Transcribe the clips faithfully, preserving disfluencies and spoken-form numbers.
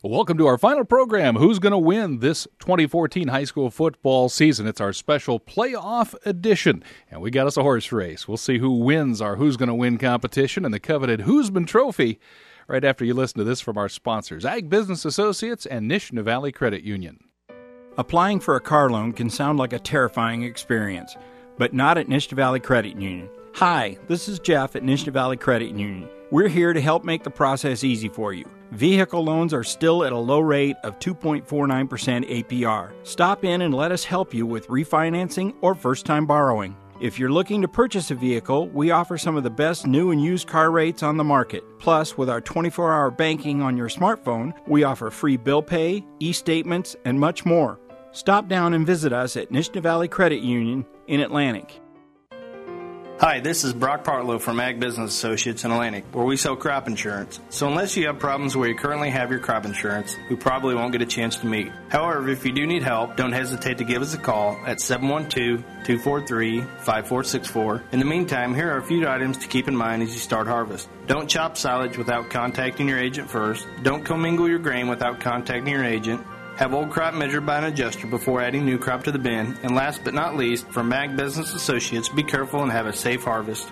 Welcome to our final program, Who's Going to Win This twenty fourteen High School Football Season. It's our special playoff edition, and we got us a horse race. We'll see who wins our Who's Going to Win competition and the coveted Who'sman Trophy right after you listen to this from our sponsors, Ag Business Associates and Nishna Valley Credit Union. Applying for a car loan can sound like a terrifying experience, but not at Nishna Valley Credit Union. Hi, this is Jeff at Nishna Valley Credit Union. We're here to help make the process easy for you. Vehicle loans are still at a low rate of two point four nine percent A P R. Stop in and let us help you with refinancing or first-time borrowing. If you're looking to purchase a vehicle, we offer some of the best new and used car rates on the market. Plus, with our twenty-four hour banking on your smartphone, we offer free bill pay, e-statements, and much more. Stop down and visit us at Nishna Valley Credit Union in Atlantic. Hi, this is Brock Partlow from Ag Business Associates in Atlantic, where we sell crop insurance. So unless you have problems where you currently have your crop insurance, we probably won't get a chance to meet. However, if you do need help, don't hesitate to give us a call at seven one two, two four three, five four six four. In the meantime, here are a few items to keep in mind as you start harvest. Don't chop silage without contacting your agent first. Don't commingle your grain without contacting your agent. Have old crop measured by an adjuster before adding new crop to the bin. And last but not least, from Ag Business Associates, be careful and have a safe harvest.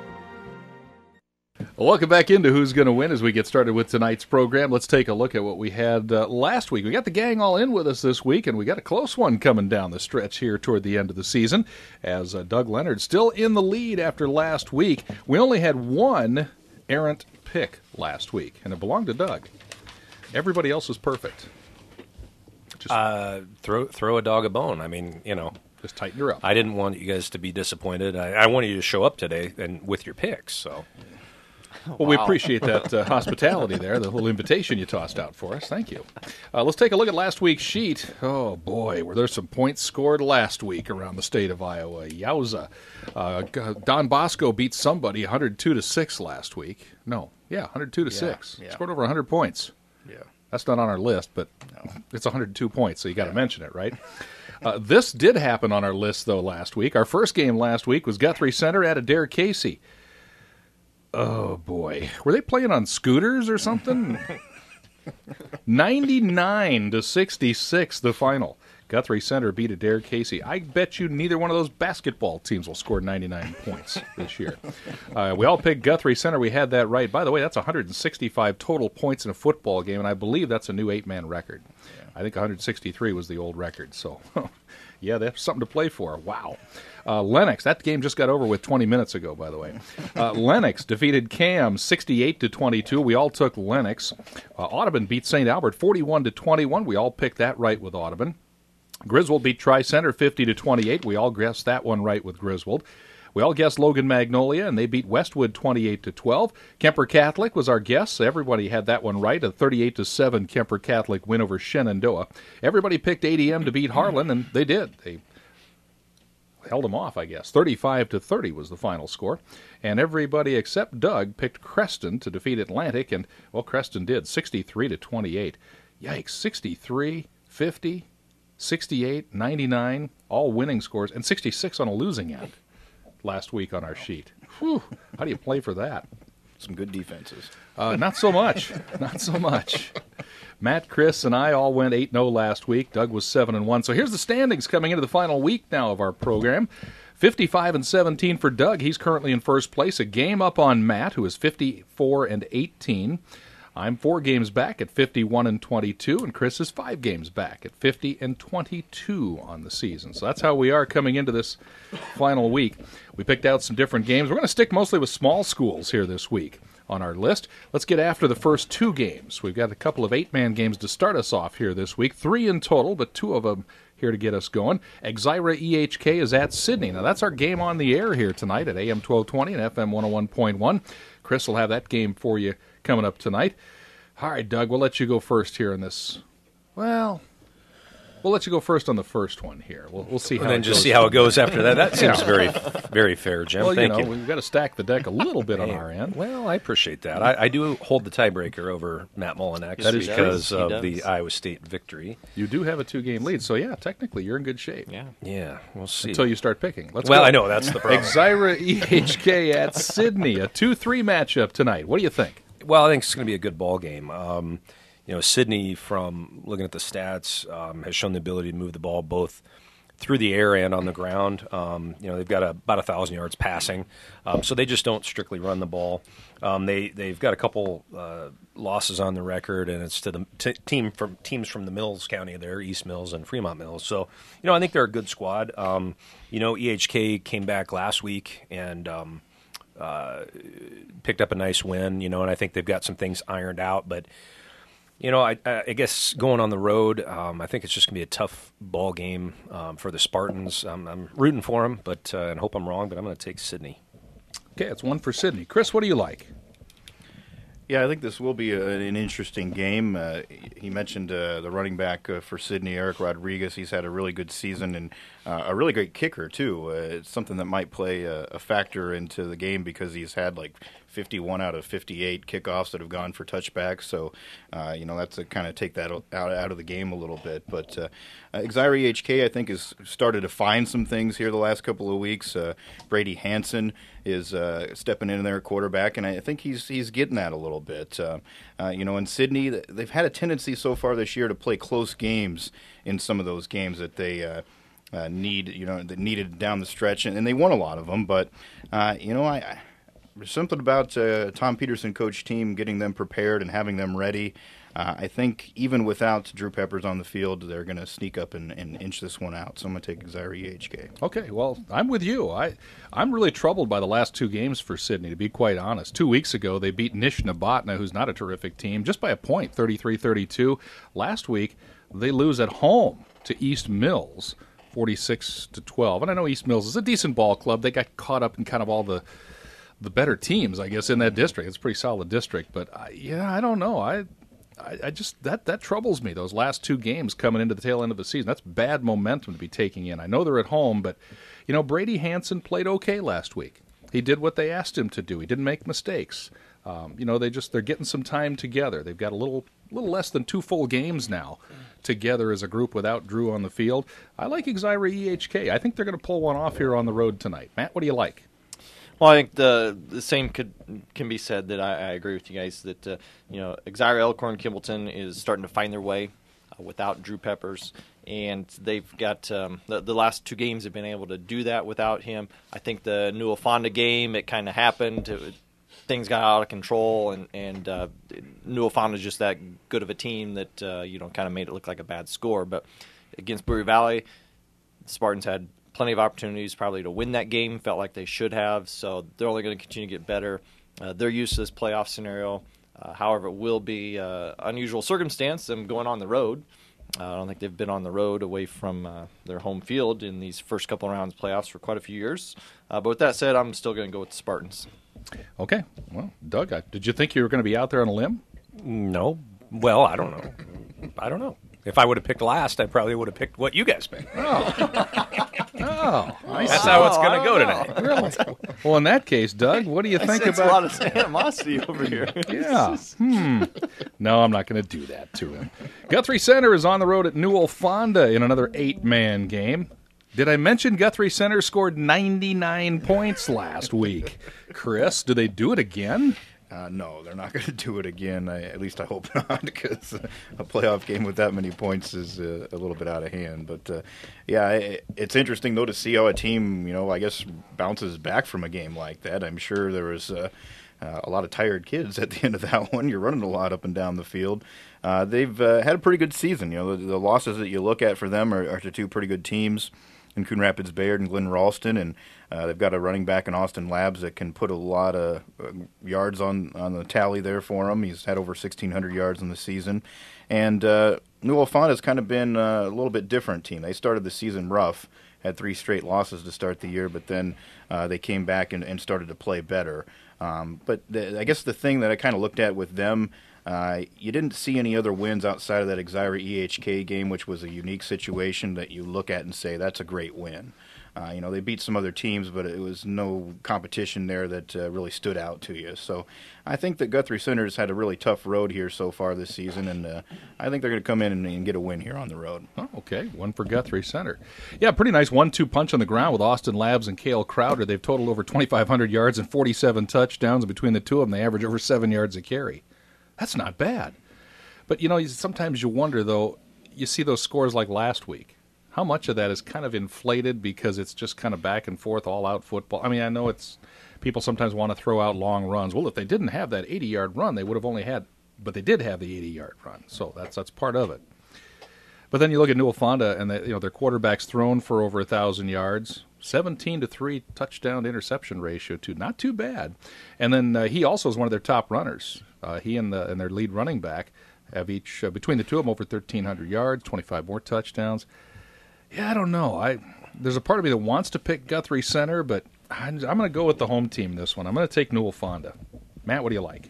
Well, welcome back into Who's Going to Win as we get started with tonight's program. Let's take a look at what we had uh, last week. We got the gang all in with us this week, and we got a close one coming down the stretch here toward the end of the season as uh, Doug Leonard still in the lead after last week. We only had one errant pick last week, and it belonged to Doug. Everybody else was perfect. Just uh, throw throw a dog a bone. I mean, you know, just tighten her up. I didn't want you guys to be disappointed. I, I wanted you to show up today and with your picks. So, well, wow. We appreciate that uh, hospitality there, the little invitation you tossed out for us. Thank you. Uh, let's take a look at last week's sheet. Oh boy, were there some points scored last week around the state of Iowa? Yowza! Uh, Don Bosco beat somebody one hundred two to six last week. No, yeah, one hundred two to six. Yeah. Scored over one hundred points. Yeah. That's not on our list, but no. It's one hundred two points, so you got to yeah. mention it, right? Uh, this did happen on our list, though, last week. Our first game last week was Guthrie Center at Adair Casey. Oh, boy. Were they playing on scooters or something? ninety-nine to sixty-six, the final. Guthrie Center beat Adair Casey. I bet you neither one of those basketball teams will score ninety-nine points this year. Uh, we all picked Guthrie Center. We had that right. By the way, that's one hundred sixty-five total points in a football game, and I believe that's a new eight-man record. Yeah. I think one hundred sixty-three was the old record. So, yeah, that's something to play for. Wow. Uh, Lennox, that game just got over with twenty minutes ago, by the way. Uh, Lennox defeated Cam sixty-eight to twenty-two. We all took Lennox. Uh, Audubon beat Saint Albert forty-one to twenty-one. We all picked that right with Audubon. Griswold beat Tri-Center fifty to twenty-eight. We all guessed that one right with Griswold. We all guessed Logan Magnolia, and they beat Westwood twenty-eight to twelve. Kemper Catholic was our guess. Everybody had that one right. A thirty-eight to seven Kemper Catholic win over Shenandoah. Everybody picked A D M to beat Harlan, and they did. They held them off, I guess. thirty-five to thirty was the final score. And everybody except Doug picked Creston to defeat Atlantic, and, well, Creston did, sixty-three to twenty-eight. Yikes, sixty-three, fifty, sixty-eight, ninety-nine, all winning scores, and sixty-six on a losing end last week on our sheet. Whew, how do you play for that? Some good defenses. Uh, not so much. Not so much. Matt, Chris, and I all went eight and oh last week. Doug was seven and one. So here's the standings coming into the final week now of our program. fifty-five and seventeen for Doug. He's currently in first place. A game up on Matt, who is fifty-four and eighteen. I'm four games back at fifty-one and twenty-two, and Chris is five games back at fifty and twenty-two on the season. So that's how we are coming into this final week. We picked out some different games. We're going to stick mostly with small schools here this week on our list. Let's get after the first two games. We've got a couple of eight-man games to start us off here this week. Three in total, but two of them here to get us going. Exira E H K is at Sydney. Now, that's our game on the air here tonight at A M twelve twenty and F M one oh one point one. Chris will have that game for you coming up tonight. All right, Doug, we'll let you go first here in this. Well, we'll let you go first on the first one here. We'll, we'll see how and then it just goes. see how it goes after that. That seems very, very fair, Jim. Well, Thank you know, you. we've got to stack the deck a little bit on Hey, our end. Well, I appreciate that. I, I do hold the tiebreaker over Matt Mullinex That is because true. of He the does. Iowa State victory. You do have a two-game lead, so yeah, technically you're in good shape. Yeah. Yeah, we'll see. Until you start picking. Let's well, go. I know, that's the problem. Exira E H K at Sydney, a two three matchup tonight. What do you think? Well, I think it's going to be a good ball game. Um, you know, Sidney, from looking at the stats, um, has shown the ability to move the ball both through the air and on the ground. Um, you know, they've got a, about a thousand yards passing, um, so they just don't strictly run the ball. Um, they they've got a couple uh, losses on the record, and it's to the t- team from teams from the Mills County there, East Mills and Fremont Mills. So, you know, I think they're a good squad. Um, you know, E H K came back last week and um, uh, picked up a nice win. You know, and I think they've got some things ironed out, but. You know, I, I guess going on the road, um, I think it's just going to be a tough ball game um, for the Spartans. Um, I'm rooting for them, but uh, and hope I'm wrong, but I'm going to take Sidney. Okay, it's one for Sidney. Chris, what do you like? Yeah, I think this will be a, an interesting game. Uh, he mentioned uh, the running back uh, for Sidney, Eric Rodriguez. He's had a really good season and uh, a really great kicker, too. Uh, it's something that might play a, a factor into the game because he's had like fifty-one out of fifty-eight kickoffs that have gone for touchbacks. So, uh, you know, that's to kind of take that out, out of the game a little bit. But uh, uh, Exira E H K, I think, has started to find some things here the last couple of weeks. Uh, Brady Hansen is uh, stepping in there at quarterback, and I think he's he's getting that a little bit. Uh, uh, you know, in Sidney, they've had a tendency so far this year to play close games in some of those games that they uh, uh, need, you know, that needed down the stretch, and, and they won a lot of them. But, uh, you know, I, I there's something about uh, Tom Peterson coach team getting them prepared and having them ready. Uh, I think even without Drew Peppers on the field, they're going to sneak up and, and inch this one out. So I'm going to take Exira E H K. Okay, well, I'm with you. I, I'm really troubled by the last two games for Sidney, to be quite honest. Two weeks ago, they beat Nishnabotna, who's not a terrific team, just by a point, thirty-three thirty-two. Last week, they lose at home to East Mills, forty-six to twelve. And I know East Mills is a decent ball club. They got caught up in kind of all the the better teams, I guess, in that district. It's a pretty solid district. But, I, yeah, I don't know. I... I, I just that that troubles me. Those last two games coming into the tail end of the season, that's bad momentum to be taking in. I know they're at home, but you know Brady Hansen played okay last week. He did what they asked him to do. He didn't make mistakes. Um, you know they just they're getting some time together. They've got a little little less than two full games now together as a group without Drew on the field. I like Exira E H K. I think they're going to pull one off here on the road tonight. Matt, what do you like? Well, I think the the same could can be said. That I, I agree with you guys that uh, you know Exira, Elkhorn, Kimballton is starting to find their way uh, without Drew Peppers, and they've got um, the, the last two games have been able to do that without him. I think the Newell Fonda game, it kind of happened. It, things got out of control, and and uh, Newell Fonda is just that good of a team that uh, you know kind of made it look like a bad score. But against Bowie Valley, the Spartans had plenty of opportunities probably to win that game, felt like they should have, so they're only going to continue to get better. Uh, they're used to this playoff scenario. Uh, however, it will be uh, unusual circumstance, them going on the road. Uh, I don't think they've been on the road away from uh, their home field in these first couple of rounds of playoffs for quite a few years. Uh, but with that said, I'm still going to go with the Spartans. Okay. Well, Doug, I, did you think you were going to be out there on a limb? No. Well, I don't know. I don't know. If I would have picked last, I probably would have picked what you guys picked. Oh, I That's see. how it's going to go tonight. Really? Well, in that case, Doug, what do you think It's about? a lot of animosity over here. Yeah. Hmm. No, I'm not going to do that to him. Guthrie Center is on the road at Newell Fonda in another eight-man game. Did I mention Guthrie Center scored ninety-nine points last week? Chris, do they do it again? Uh, no, they're not going to do it again. I, at least I hope not, because a playoff game with that many points is uh, a little bit out of hand. But, uh, yeah, it, it's interesting, though, to see how a team, you know, I guess bounces back from a game like that. I'm sure there was uh, uh, a lot of tired kids at the end of that one. You're running a lot up and down the field. Uh, they've uh, had a pretty good season. You know, the, the losses that you look at for them are, are to two pretty good teams in Coon Rapids Bayard and Glen Ralston, and uh, they've got a running back in Austin Labs that can put a lot of uh, yards on, on the tally there for him. He's had over sixteen hundred yards in the season. And uh, Newell Fonda has kind of been uh, a little bit different team. They started the season rough, had three straight losses to start the year, but then uh, they came back and, and started to play better. Um, but the, I guess the thing that I kind of looked at with them, Uh, you didn't see any other wins outside of that Exira E H K game, which was a unique situation that you look at and say, that's a great win. Uh, you know, they beat some other teams, but it was no competition there that uh, really stood out to you. So I think that Guthrie Center's had a really tough road here so far this season, and uh, I think they're going to come in and, and get a win here on the road. Oh, okay, one for Guthrie Center. Yeah, pretty nice one two punch on the ground with Austin Labs and Cale Crowder. They've totaled over twenty-five hundred yards and forty-seven touchdowns, and between the two of them, they average over seven yards a carry. That's not bad. But, you know, sometimes you wonder, though, you see those scores like last week. How much of that is kind of inflated because it's just kind of back and forth, all-out football? I mean, I know it's people sometimes want to throw out long runs. Well, if they didn't have that eighty-yard run, they would have only had – but they did have the eighty-yard run, so that's that's part of it. But then you look at Newell Fonda, and they, you know their quarterback's thrown for over one thousand yards, seventeen to three touchdown-interception ratio, too. Not too bad. And then uh, he also is one of their top runners. Uh, he and, the, and their lead running back have each, uh, between the two of them, over thirteen hundred yards, twenty-five more touchdowns. Yeah, I don't know. I There's a part of me that wants to pick Guthrie Center, but I'm, I'm going to go with the home team this one. I'm going to take Newell Fonda. Matt, what do you like?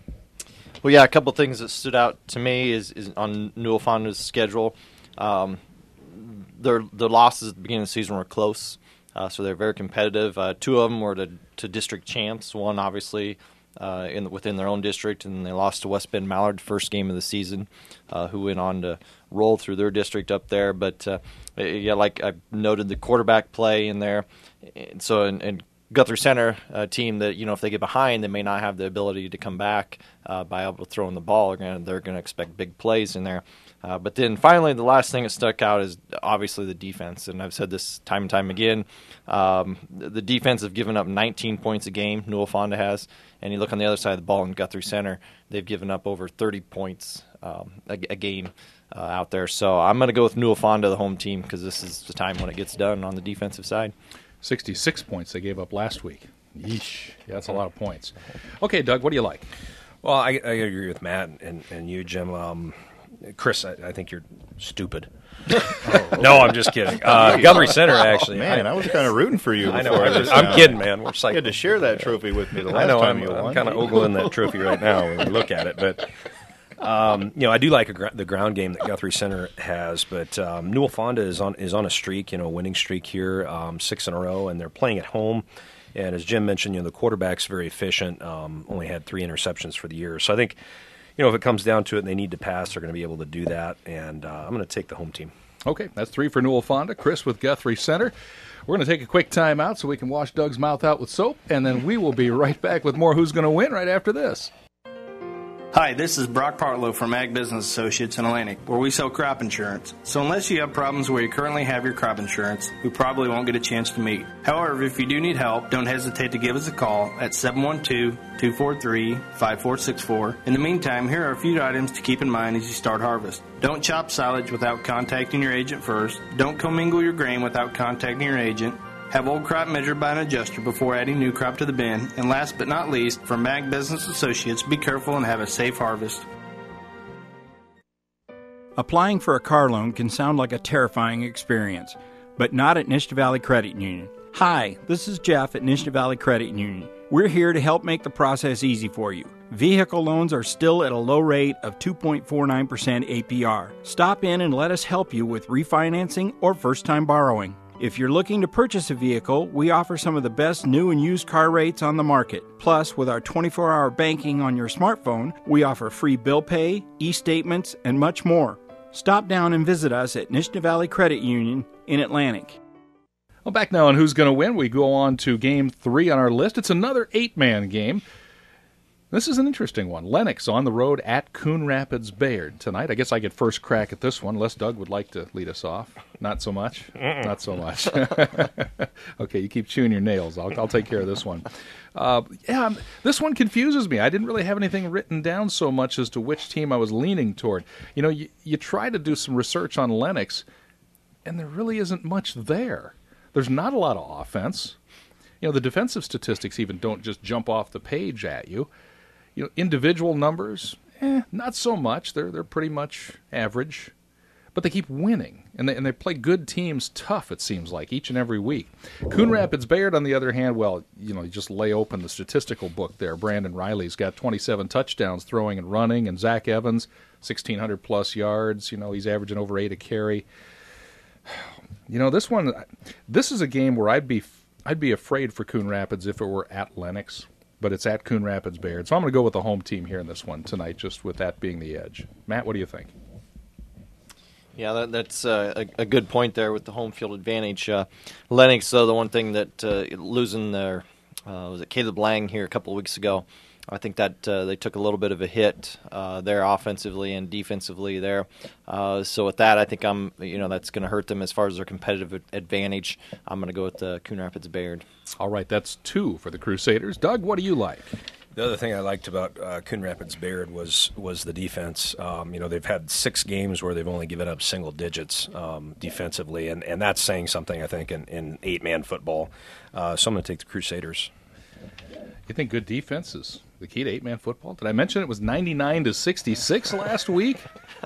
Well, yeah, a couple of things that stood out to me is, is on Newell Fonda's schedule. Um, their their losses at the beginning of the season were close, uh, so they're very competitive. Uh, two of them were to, to district champs. One, obviously, uh, in the, within their own district, and they lost to West Bend Mallard first game of the season, uh, who went on to roll through their district up there. But uh, yeah, like I noted, the quarterback play in there. And so, and, and Guthrie Center, a team that, you know, if they get behind, they may not have the ability to come back uh, by able to throw in the ball. They're going they're to expect big plays in there. Uh, but then finally, the last thing that stuck out is obviously the defense. And I've said this time and time again. Um, the defense have given up nineteen points a game, Newell Fonda has. And you look on the other side of the ball in Guthrie Center, they've given up over thirty points um, a, a game uh, out there. So I'm going to go with Newell Fonda, the home team, because this is the time when it gets done on the defensive side. sixty-six points they gave up last week. Yeesh. Yeah, that's a lot of points. Okay, Doug, what do you like? Well, I, I agree with Matt and, and you, Jim. Um, Chris, I, I think you're stupid. oh, no, I'm just kidding. Uh, Guthrie Center, actually. Oh, man, I, I was kind of rooting for you. I know. I I'm, just, I'm kidding, man. We're you had to share that trophy with me the last I know, time I'm, you I'm won. kind of ogling that trophy right now when we look at it. But, um, you know, I do like a gr- the ground game that Guthrie Center has. But um, Newell Fonda is on is on a streak, you know, a winning streak here, um, six in a row, and they're playing at home. And as Jim mentioned, you know, the quarterback's very efficient, um, only had three interceptions for the year. So I think, you know, if it comes down to it and they need to pass, they're going to be able to do that. And uh, I'm going to take the home team. Okay, that's three for Newell Fonda. Chris with Guthrie Center. We're going to take a quick time out so we can wash Doug's mouth out with soap, and then we will be right back with more Who's Going to Win right after this. Hi, this is Brock Partlow from Ag Business Associates in Atlantic, where we sell crop insurance. So unless you have problems where you currently have your crop insurance, we probably won't get a chance to meet. However, if you do need help, don't hesitate to give us a call at seven one two, two four three, five four six four. In the meantime, here are a few items to keep in mind as you start harvest. Don't chop silage without contacting your agent first. Don't commingle your grain without contacting your agent. Have old crop measured by an adjuster before adding new crop to the bin. And last but not least, from Ag Business Associates, be careful and have a safe harvest. Applying for a car loan can sound like a terrifying experience, but not at Nishta Valley Credit Union. Hi, this is Jeff at Nishta Valley Credit Union. We're here to help make the process easy for you. Vehicle loans are still at a low rate of two point four nine percent A P R. Stop in and let us help you with refinancing or first-time borrowing. If you're looking to purchase a vehicle, we offer some of the best new and used car rates on the market. Plus, with our twenty-four hour banking on your smartphone, we offer free bill pay, e-statements, and much more. Stop down and visit us at Nishta Valley Credit Union in Atlantic. Well, back now on Who's Going to Win, we go on to game three on our list. It's another eight-man game. This is an interesting one. Lennox on the road at Coon Rapids Bayard tonight. I guess I get first crack at this one, unless Doug would like to lead us off. Not so much? Mm-mm. Not so much. Okay, you keep chewing your nails. I'll, I'll take care of this one. Uh, yeah, this one confuses me. I didn't really have anything written down so much as to which team I was leaning toward. You know, you, you try to do some research on Lennox, and there really isn't much there. There's not a lot of offense. You know, the defensive statistics even don't just jump off the page at you. You know, individual numbers, eh, not so much. They're they're pretty much average, but they keep winning, and they and they play good teams tough. It seems like each and every week. Coon Rapids Bayard, on the other hand, well, you know, you just lay open the statistical book there. Brandon Riley's got twenty-seven touchdowns throwing and running, and Zach Evans, sixteen hundred plus yards. You know, he's averaging over eight a carry. You know, this one, this is a game where I'd be I'd be afraid for Coon Rapids if it were at Lennox. But it's at Coon Rapids Bayard. So I'm going to go with the home team here in this one tonight, just with that being the edge. Matt, what do you think? Yeah, that, that's uh, a, a good point there with the home field advantage. Uh, Lennox, though, the one thing that uh, losing their, uh, was it Caleb Lang here a couple of weeks ago, I think that uh, they took a little bit of a hit uh, there offensively and defensively there. Uh, so with that, I think I'm, you know, that's going to hurt them as far as their competitive advantage. I'm going to go with the Coon Rapids Bayard. All right, that's two for the Crusaders. Doug, what do you like? The other thing I liked about uh, Coon Rapids Bayard was was the defense. Um, you know, they've had six games where they've only given up single digits um, defensively, and, and that's saying something, I think, in, in eight-man football. Uh, so I'm going to take the Crusaders. You think good defense is the key to eight-man football? Did I mention it was ninety-nine to sixty-six last week?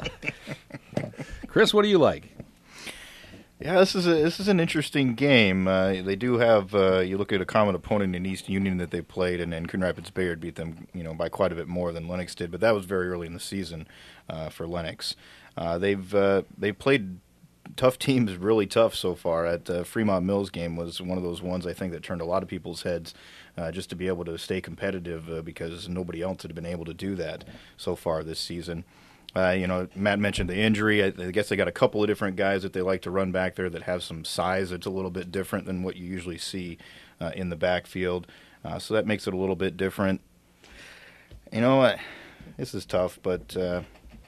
Chris, what do you like? Yeah, this is a, this is an interesting game. Uh, they do have uh, you look at a common opponent in East Union that they played, and, and Coon Rapids Bayard beat them, you know, by quite a bit more than Lennox did. But that was very early in the season uh, for Lennox. Uh, they've uh, they played tough teams, really tough so far. At uh, Fremont Mills game was one of those ones I think that turned a lot of people's heads, uh, just to be able to stay competitive uh, because nobody else had been able to do that so far this season. Uh, you know, Matt mentioned the injury. I, I guess they got a couple of different guys that they like to run back there that have some size that's a little bit different than what you usually see uh, in the backfield. Uh, so that makes it a little bit different. You know, uh, this is tough, but uh,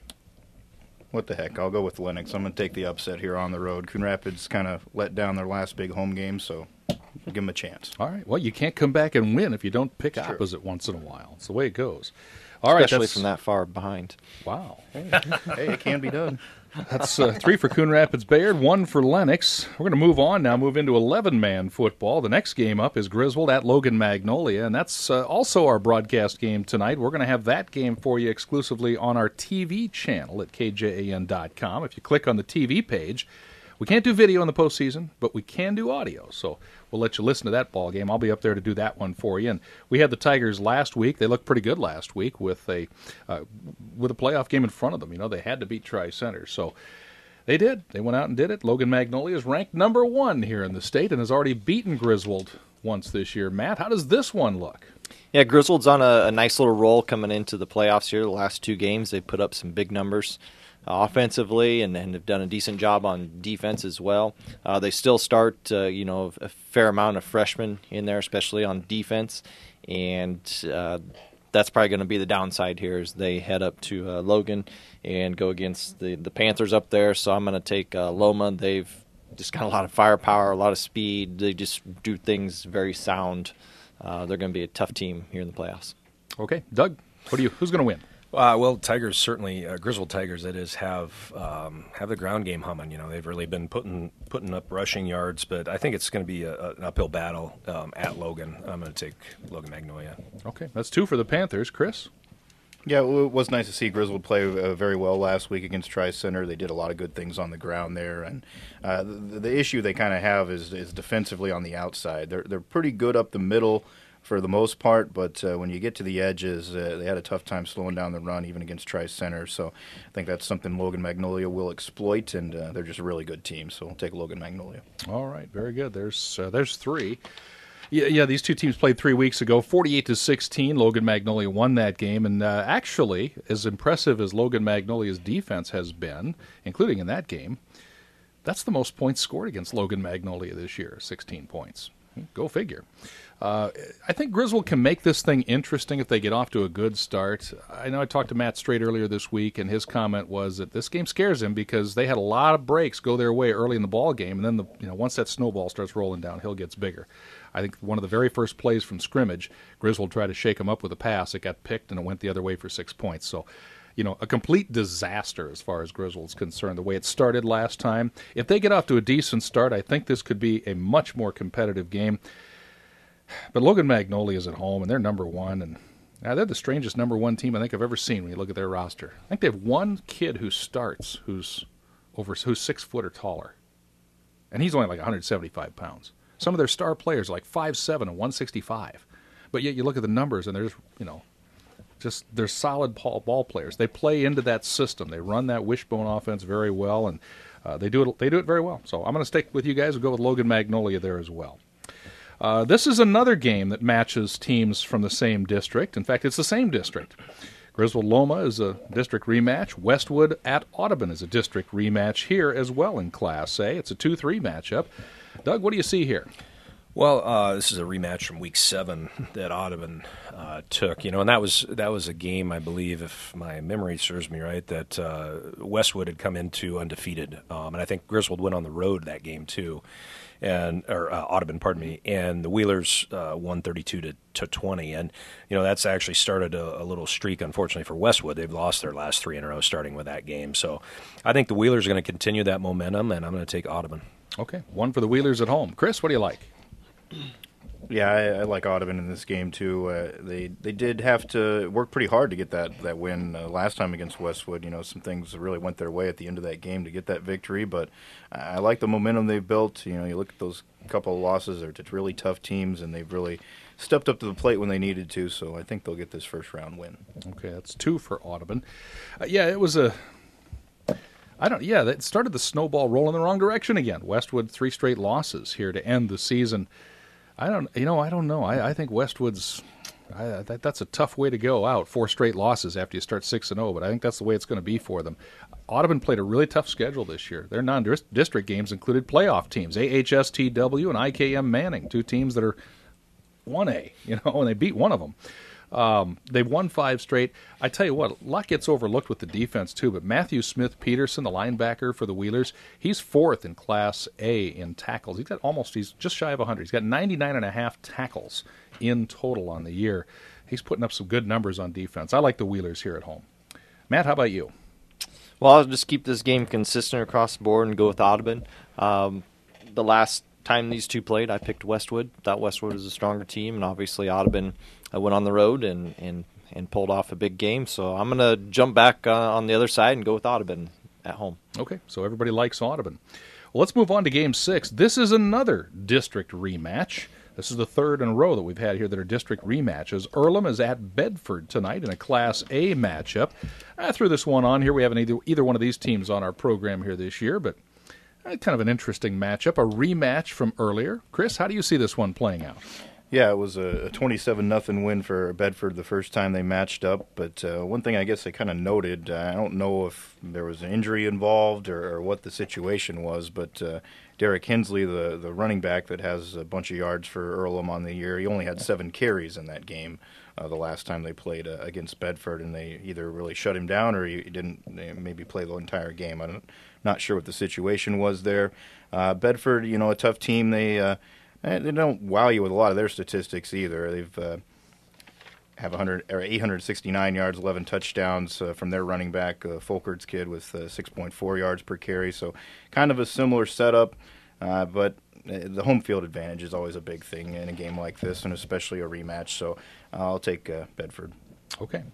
what the heck? I'll go with Lennox. I'm going to take the upset here on the road. Coon Rapids kind of let down their last big home game, so give them a chance. All right. Well, you can't come back and win if you don't pick It's opposite true. once in a while. It's the way it goes. All right, Especially that's, from that far behind. Wow. Hey, it can be done. That's uh, three for Coon Rapids Bayard, one for Lennox. We're going to move on now, move into eleven-man football. The next game up is Griswold at Logan Magnolia, and that's uh, also our broadcast game tonight. We're going to have that game for you exclusively on our T V channel at K J A N dot com. If you click on the T V page, we can't do video in the postseason, but we can do audio, so we'll let you listen to that ball game. I'll be up there to do that one for you. And we had the Tigers last week. They looked pretty good last week with a uh, with a playoff game in front of them. You know, they had to beat Tri-Center, so they did. They went out and did it. Logan Magnolia is ranked number one here in the state and has already beaten Griswold once this year. Matt, how does this one look? Yeah, Griswold's on a, a nice little roll coming into the playoffs here. The last two games, they put up some big numbers Uh, offensively, and, and have done a decent job on defense as well. Uh, they still start, uh, you know, a fair amount of freshmen in there, especially on defense, and uh, that's probably going to be the downside here as they head up to uh, Logan and go against the, the Panthers up there. So I'm going to take uh, Loma. They've just got a lot of firepower, a lot of speed. They just do things very sound. Uh, they're going to be a tough team here in the playoffs. Okay, Doug, what do you? Who's going to win? Uh, well, Tigers certainly, uh, Griswold Tigers, that is, have um, have the ground game humming. You know, they've really been putting putting up rushing yards, but I think it's going to be a, a, an uphill battle um, at Logan. I'm going to take Logan Magnolia. Okay, that's two for the Panthers. Chris? Yeah, well, it was nice to see Griswold play uh, very well last week against Tri-Center. They did a lot of good things on the ground there, and uh, the, the issue they kind of have is, is defensively on the outside. They're they're pretty good up the middle for the most part, but uh, when you get to the edges, uh, they had a tough time slowing down the run, even against Tri-Center. So I think that's something Logan Magnolia will exploit, and uh, they're just a really good team. So we'll take Logan Magnolia. All right, very good. There's uh, there's three. Yeah, yeah. These two teams played three weeks ago, forty-eight to sixteen. Logan Magnolia won that game, and uh, actually, as impressive as Logan Magnolia's defense has been, including in that game, that's the most points scored against Logan Magnolia this year, sixteen points. Go figure. Uh, I think Griswold can make this thing interesting if they get off to a good start. I know I talked to Matt Straight earlier this week, and his comment was that this game scares him because they had a lot of breaks go their way early in the ball game, and then the, you know once that snowball starts rolling downhill, it gets bigger. I think one of the very first plays from scrimmage, Griswold tried to shake him up with a pass. It got picked, and it went the other way for six points. So, you know, a complete disaster as far as Griswold's concerned, the way it started last time. If they get off to a decent start, I think this could be a much more competitive game. But Logan Magnolia is at home, and they're number one, and now they're the strangest number one team I think I've ever seen when you look at their roster. I think they have one kid who starts who's over who's six foot or taller, and he's only like one hundred seventy-five pounds. Some of their star players are like five seven and one sixty-five, but yet you look at the numbers, and there's you know, just they're solid ball, ball players. They play into that system. They run that wishbone offense very well, and uh, they do it. They do it very well. So I'm going to stick with you guys and go with Logan Magnolia there as well. Uh, this is another game that matches teams from the same district. In fact, it's the same district. Griswold Loma is a district rematch. Westwood at Audubon is a district rematch here as well in Class A. It's a two three matchup. Doug, what do you see here? Well, uh, this is a rematch from Week Seven that Audubon uh, took, you know, and that was that was a game, I believe, if my memory serves me right, that uh, Westwood had come into undefeated, um, and I think Griswold went on the road that game too, and or uh, Audubon, pardon me, and the Wheelers uh, won thirty-two to, to twenty, and you know that's actually started a, a little streak. Unfortunately for Westwood, they've lost their last three in a row, starting with that game. So I think the Wheelers are going to continue that momentum, and I'm going to take Audubon. Okay, one for the Wheelers at home. Chris, what do you like? Yeah, I, I like Audubon in this game too. Uh, they they did have to work pretty hard to get that that win uh, last time against Westwood. You know, some things really went their way at the end of that game to get that victory. But I like the momentum they've built. You know, you look at those couple of losses; they're to really tough teams, and they've really stepped up to the plate when they needed to. So I think they'll get this first round win. Okay, that's two for Audubon. Uh, yeah, it was a. I don't. Yeah, that started the snowball rolling in the wrong direction again. Westwood three straight losses here to end the season. I don't, you know, I don't know. I, I think Westwood's, I, that, that's a tough way to go out, four straight losses after you start six and oh, but I think that's the way it's going to be for them. Audubon played a really tough schedule this year. Their non-district games included playoff teams, A H S T W and I K M Manning, two teams that are one A, you know, and they beat one of them. Um, they've won five straight. I tell you what, a lot gets overlooked with the defense too, but Matthew Smith-Peterson, the linebacker for the Wheelers, he's fourth in Class A in tackles. He's got almost, he's just shy of one hundred. He's got ninety-nine and a half tackles in total on the year. He's putting up some good numbers on defense. I like the Wheelers here at home. Matt, how about you? Well, I'll just keep this game consistent across the board and go with Audubon. Um, the last time these two played, I picked Westwood. Thought Westwood was a stronger team, and obviously Audubon uh, went on the road and, and, and pulled off a big game. So I'm going to jump back uh, on the other side and go with Audubon at home. Okay, so everybody likes Audubon. Well, let's move on to Game six. This is another district rematch. This is the third in a row that we've had here that are district rematches. Earlham is at Bedford tonight in a Class A matchup. I threw this one on here. We haven't either, either one of these teams on our program here this year, but kind of an interesting matchup, a rematch from earlier. Chris, how do you see this one playing out? Yeah, it was a twenty-seven nothing win for Bedford the first time they matched up. But uh, one thing I guess they kind of noted, uh, I don't know if there was an injury involved or, or what the situation was, but uh, Derek Hensley, the, the running back that has a bunch of yards for Earlham on the year, he only had seven carries in that game uh, the last time they played uh, against Bedford, and they either really shut him down or he didn't maybe play the entire game. I don't Not sure what the situation was there. Uh, Bedford, you know, a tough team. They uh, they don't wow you with a lot of their statistics either. They've uh, have one hundred or eight hundred sixty-nine yards, eleven touchdowns uh, from their running back, uh, Folkert's kid, with uh, six point four yards per carry. So kind of a similar setup, uh, but the home field advantage is always a big thing in a game like this, and especially a rematch. So uh, I'll take uh, Bedford. Okay.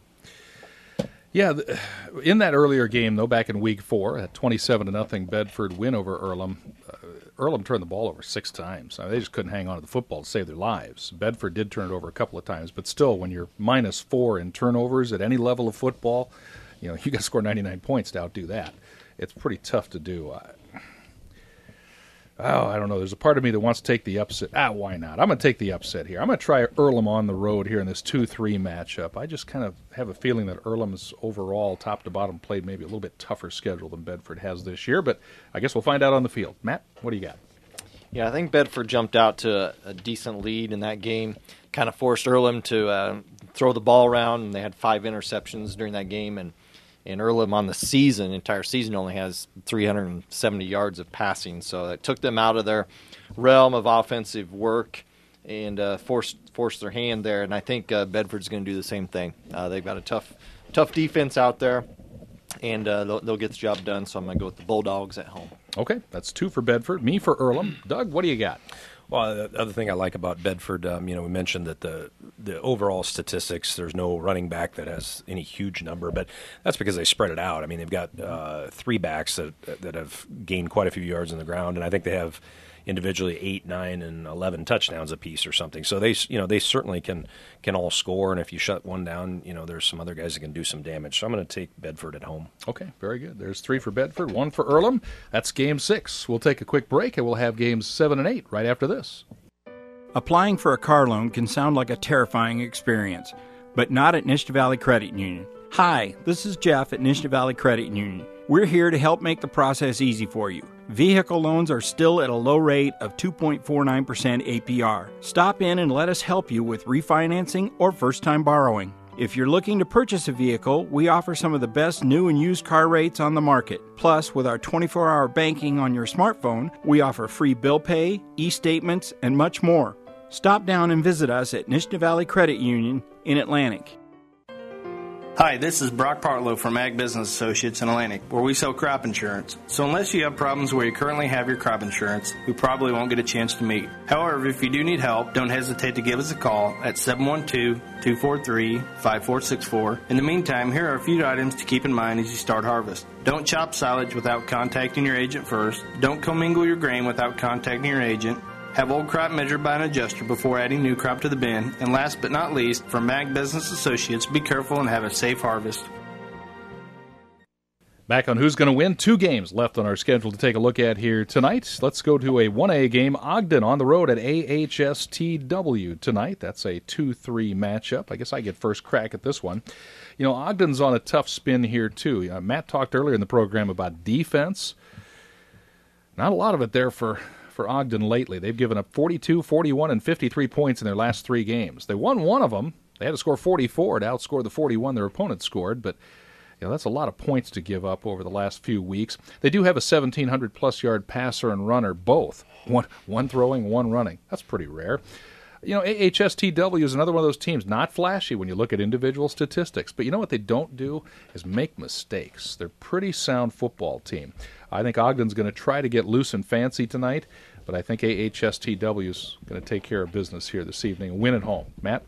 Yeah, in that earlier game, though, back in week four, a twenty-seven to nothing Bedford win over Earlham, uh, Earlham turned the ball over six times. I mean, they just couldn't hang on to the football to save their lives. Bedford did turn it over a couple of times, but still, when you're minus four in turnovers at any level of football, you know, you got to score ninety-nine points to outdo that. It's pretty tough to do. I, Oh, I don't know. There's a part of me that wants to take the upset. Ah, why not? I'm going to take the upset here. I'm going to try Earlham on the road here in this two three matchup. I just kind of have a feeling that Earlham's overall, top to bottom, played maybe a little bit tougher schedule than Bedford has this year, but I guess we'll find out on the field. Matt, what do you got? Yeah, I think Bedford jumped out to a, a decent lead in that game, kind of forced Earlham to uh, throw the ball around, and they had five interceptions during that game, and And Earlham on the season, entire season, only has three hundred seventy yards of passing. So it took them out of their realm of offensive work and uh, forced forced their hand there. And I think uh, Bedford's going to do the same thing. Uh, they've got a tough tough defense out there, and uh, they'll, they'll get the job done. So I'm going to go with the Bulldogs at home. Okay, that's two for Bedford, me for Earlham. Doug, what do you got? Well, the other thing I like about Bedford, um, you know, we mentioned that the the overall statistics, there's no running back that has any huge number, but that's because they spread it out. I mean, they've got uh, three backs that that have gained quite a few yards on the ground, and I think they have individually eight, nine, and eleven touchdowns apiece or something. So they, you know, they certainly can can all score, and if you shut one down, you know, there's some other guys that can do some damage. So I'm going to take Bedford at home. Okay, very good. There's three for Bedford, one for Earlham. That's Game six. We'll take a quick break, and we'll have Games seven and eight right after this. Applying for a car loan can sound like a terrifying experience, but not at Nishta Valley Credit Union. Hi, this is Jeff at Nishta Valley Credit Union. We're here to help make the process easy for you. Vehicle loans are still at a low rate of two point four nine percent A P R. Stop in and let us help you with refinancing or first-time borrowing. If you're looking to purchase a vehicle, we offer some of the best new and used car rates on the market. Plus, with our twenty-four hour banking on your smartphone, we offer free bill pay, e-statements, and much more. Stop down and visit us at Nishnah Valley Credit Union in Atlantic. Hi, this is Brock Partlow from Ag Business Associates in Atlantic, where we sell crop insurance. So unless you have problems where you currently have your crop insurance, we probably won't get a chance to meet. However, if you do need help, don't hesitate to give us a call at seven one two, two four three, five four six four. In the meantime, here are a few items to keep in mind as you start harvest. Don't chop silage without contacting your agent first. Don't commingle your grain without contacting your agent. Have old crop measured by an adjuster before adding new crop to the bin. And last but not least, from Ag Business Associates, be careful and have a safe harvest. Back on Who's Going to Win, two games left on our schedule to take a look at here tonight. Let's go to a one A game. Ogden on the road at A H S T W tonight. That's a two three matchup. I guess I get first crack at this one. You know, Ogden's on a tough spin here, too. Uh, Matt talked earlier in the program about defense. Not a lot of it there for... for Ogden lately. They've given up forty-two, forty-one, and fifty-three points in their last three games. They won one of them. They had to score forty-four to outscore the forty-one their opponent scored, but you know, that's a lot of points to give up over the last few weeks. They do have a seventeen hundred plus yard passer and runner, both. One, one throwing, one running. That's pretty rare. You know, A H S T W is another one of those teams, not flashy when you look at individual statistics, but you know what they don't do is make mistakes. They're a pretty sound football team. I think Ogden's going to try to get loose and fancy tonight, but I think A H S T W is going to take care of business here this evening and win at home. Matt?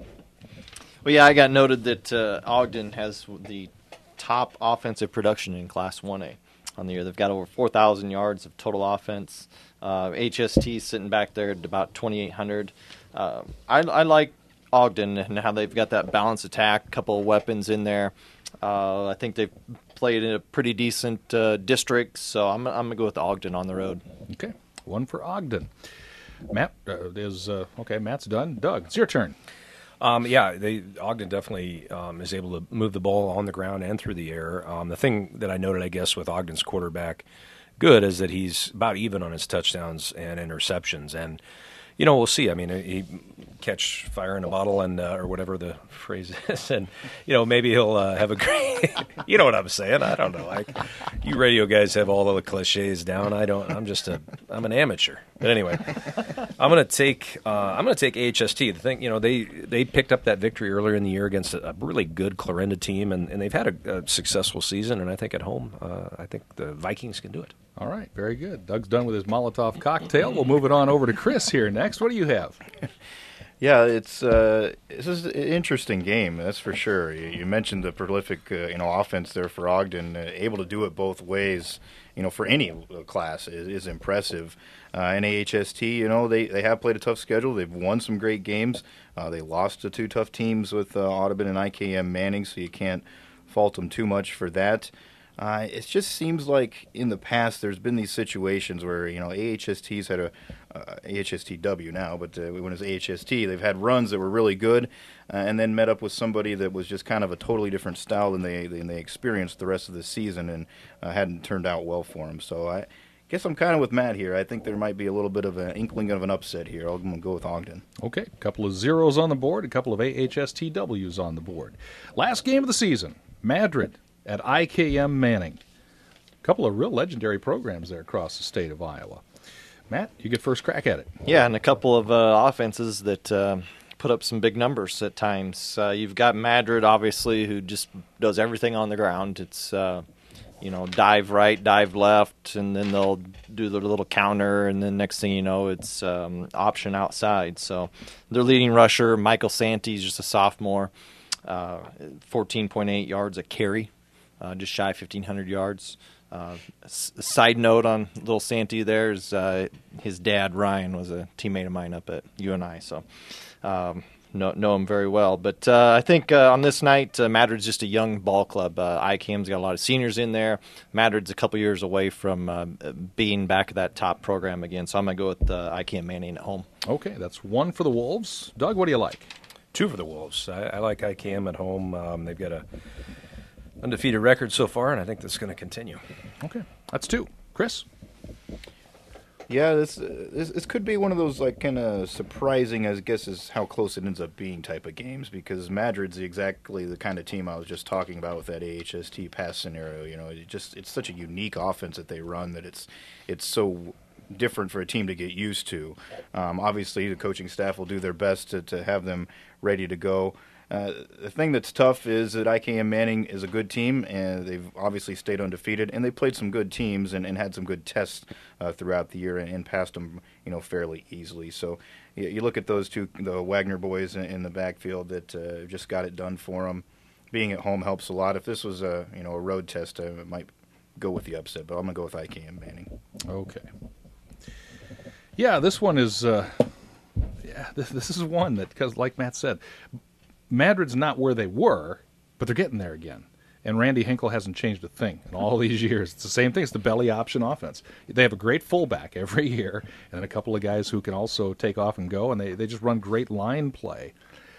Well, yeah, I got noted that uh, Ogden has the top offensive production in Class one A on the year. They've got over four thousand yards of total offense. Uh, H S T sitting back there at about twenty-eight hundred. Uh, I, I like Ogden and how they've got that balanced attack, a couple of weapons in there. Uh, I think they've played in a pretty decent uh, district, so I'm, I'm going to go with Ogden on the road. Okay, one for Ogden. Matt uh, is uh, okay. Matt's done. Doug, it's your turn. Um, yeah, they, Ogden definitely um, is able to move the ball on the ground and through the air. Um, the thing that I noted, I guess, with Ogden's quarterback, good, is that he's about even on his touchdowns and interceptions. And, you know, we'll see. I mean, he catch fire in a bottle and uh, or whatever the phrase is, and you know, maybe he'll uh, have a great. You know what I'm saying? I don't know. Like, you radio guys have all the cliches down. I don't. I'm just a. I'm an amateur. But anyway, I'm gonna take. Uh, I'm gonna take A H S T. The thing, you know, they they picked up that victory earlier in the year against a, a really good Clarinda team, and, and they've had a, a successful season. And I think at home, uh, I think the Vikings can do it. All right, very good. Doug's done with his Molotov cocktail. We'll move it on over to Chris here next. What do you have? Yeah, it's uh, this is an interesting game, that's for sure. You, you mentioned the prolific, uh, you know, offense there for Ogden, uh, able to do it both ways. You know, for any class is, is impressive. Uh, and A H S T, you know, they, they have played a tough schedule. They've won some great games. Uh, they lost to two tough teams with uh, Audubon and I K M Manning, so you can't fault them too much for that. Uh, it just seems like in the past there's been these situations where, you know, A H S T's had a uh, A H S T W now, but uh, when it was A H S T, they've had runs that were really good, uh, and then met up with somebody that was just kind of a totally different style than they than they experienced the rest of the season, and uh, hadn't turned out well for them. So I guess I'm kind of with Matt here. I think there might be a little bit of an inkling of an upset here. I'm going to go with Ogden. Okay, a couple of zeros on the board, a couple of A H S T Ws on the board. Last game of the season, Madrid at I K M Manning. A couple of real legendary programs there across the state of Iowa. Matt, you get first crack at it. Yeah, and a couple of uh, offenses that uh, put up some big numbers at times. Uh, you've got Madrid, obviously, who just does everything on the ground. It's, uh, you know, dive right, dive left, and then they'll do the little counter, and then next thing you know, it's um, option outside. So their leading rusher, Michael Santee, just a sophomore, uh, fourteen point eight yards a carry. Uh, just shy of fifteen hundred yards. Uh, s- side note on little Santee there is uh, his dad, Ryan, was a teammate of mine up at U N I, so um, know, know him very well. But uh, I think uh, on this night, uh, Madrid's just a young ball club. Uh, I C A M's got a lot of seniors in there. Madrid's a couple years away from uh, being back at that top program again, so I'm going to go with uh, I C A M Manning at home. Okay, that's one for the Wolves. Doug, what do you like? Two for the Wolves. I, I like I C A M at home. Um, they've got a undefeated record so far, and I think that's going to continue. Okay, that's two. Chris? Yeah, this, uh, this this could be one of those like kind of surprising, I guess, is how close it ends up being type of games, because Madrid's exactly the kind of team I was just talking about with that A H S T pass scenario. You know, it just it's such a unique offense that they run that it's it's so different for a team to get used to. Um, obviously, the coaching staff will do their best to, to have them ready to go. Uh, the thing that's tough is that I K M Manning is a good team, and they've obviously stayed undefeated, and they played some good teams and, and had some good tests uh, throughout the year and, and passed them, you know, fairly easily. So you, you look at those two, the Wagner boys in, in the backfield that uh, just got it done for them. Being at home helps a lot. If this was a you know a road test, I might go with the upset, but I'm gonna go with I K M Manning. Okay. Yeah, this one is. Uh, yeah, this, this is one that, because like Matt said, Madrid's not where they were, but they're getting there again. And Randy Hinkle hasn't changed a thing in all these years. It's the same thing. It's the belly option offense. They have a great fullback every year, and then a couple of guys who can also take off and go, and they, they just run great line play.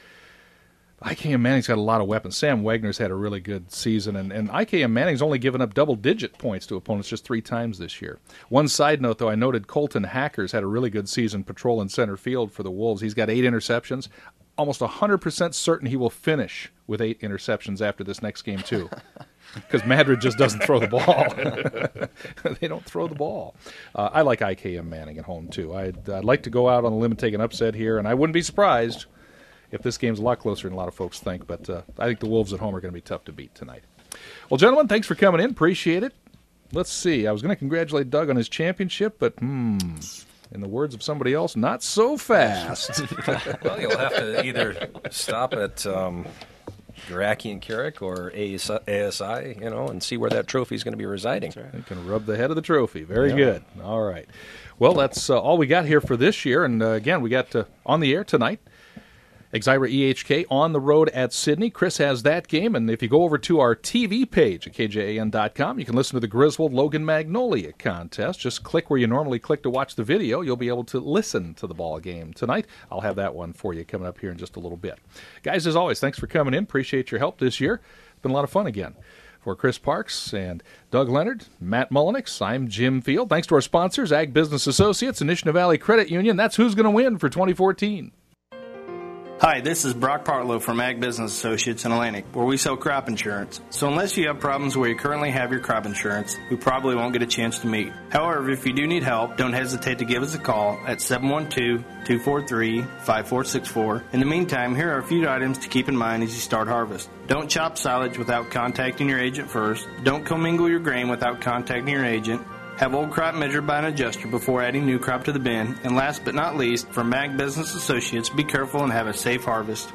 I K M Manning's got a lot of weapons. Sam Wagner's had a really good season, and, and I K M Manning's only given up double-digit points to opponents just three times this year. One side note, though, I noted Colton Hackers had a really good season patrolling center field for the Wolves. He's got eight interceptions. Almost one hundred percent certain he will finish with eight interceptions after this next game, too, because Madrid just doesn't throw the ball. They don't throw the ball. Uh, I like I K M Manning at home, too. I'd, I'd like to go out on a limb and take an upset here, and I wouldn't be surprised if this game's a lot closer than a lot of folks think, but uh, I think the Wolves at home are going to be tough to beat tonight. Well, gentlemen, thanks for coming in. Appreciate it. Let's see. I was going to congratulate Doug on his championship, but hmm, in the words of somebody else, not so fast. Well, you'll have to either stop at um, Garacki and Carrick or A S I, you know, and see where that trophy is going to be residing. Right. You can rub the head of the trophy. Very yeah. good. All right. Well, that's uh, all we got here for this year, and uh, again, we got uh, on the air tonight. Exira E H K on the road at Sydney. Chris has that game, and if you go over to our T V page at K J A N dot com, you can listen to the Griswold Logan Magnolia contest. Just click where you normally click to watch the video. You'll be able to listen to the ball game tonight. I'll have that one for you coming up here in just a little bit. Guys, as always, thanks for coming in. Appreciate your help this year. It's been a lot of fun again. For Chris Parks and Doug Leonard, Matt Mullenix, I'm Jim Field. Thanks to our sponsors, Ag Business Associates and Nishnah Valley Credit Union. That's who's going to win for twenty fourteen. Hi, this is Brock Partlow from Ag Business Associates in Atlantic, where we sell crop insurance. So unless you have problems where you currently have your crop insurance, we probably won't get a chance to meet. However, if you do need help, don't hesitate to give us a call at seven one two, two four three, five four six four. In the meantime, here are a few items to keep in mind as you start harvest. Don't chop silage without contacting your agent first. Don't commingle your grain without contacting your agent. Have old crop measured by an adjuster before adding new crop to the bin. And last but not least, from Ag Business Associates, be careful and have a safe harvest.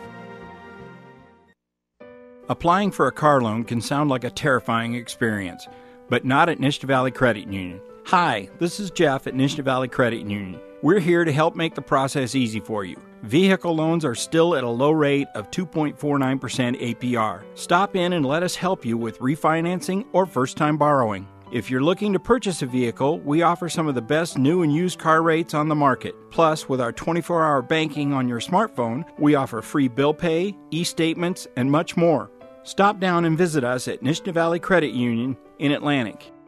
Applying for a car loan can sound like a terrifying experience, but not at Nishnah Valley Credit Union. Hi, this is Jeff at Nishnah Valley Credit Union. We're here to help make the process easy for you. Vehicle loans are still at a low rate of two point four nine percent A P R. Stop in and let us help you with refinancing or first-time borrowing. If you're looking to purchase a vehicle, we offer some of the best new and used car rates on the market. Plus, with our twenty-four hour banking on your smartphone, we offer free bill pay, e-statements, and much more. Stop down and visit us at Nishnah Valley Credit Union in Atlantic.